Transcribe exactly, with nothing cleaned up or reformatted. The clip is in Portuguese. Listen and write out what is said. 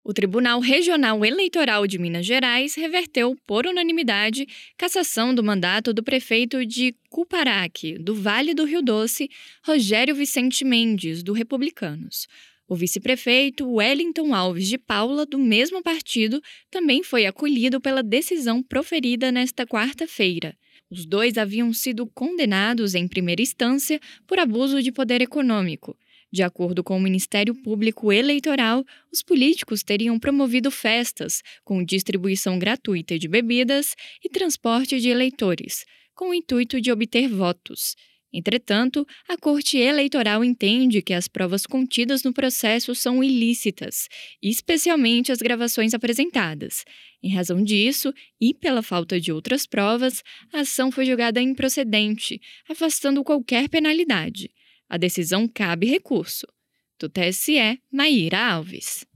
O Tribunal Regional Eleitoral de Minas Gerais reverteu, por unanimidade, cassação do mandato do prefeito de Cuparaque, do Vale do Rio Doce, Rogério Vicente Mendes, do Republicanos. O vice-prefeito Wellington Alves de Paula, do mesmo partido, também foi acolhido pela decisão proferida nesta quarta-feira. Os dois haviam sido condenados em primeira instância por abuso de poder econômico. De acordo com o Ministério Público Eleitoral, os políticos teriam promovido festas com distribuição gratuita de bebidas e transporte de eleitores, com o intuito de obter votos. Entretanto, a Corte Eleitoral entende que as provas contidas no processo são ilícitas, especialmente as gravações apresentadas. Em razão disso, e pela falta de outras provas, a ação foi julgada improcedente, afastando qualquer penalidade. A decisão cabe recurso. Do T S E, Maíra Alves.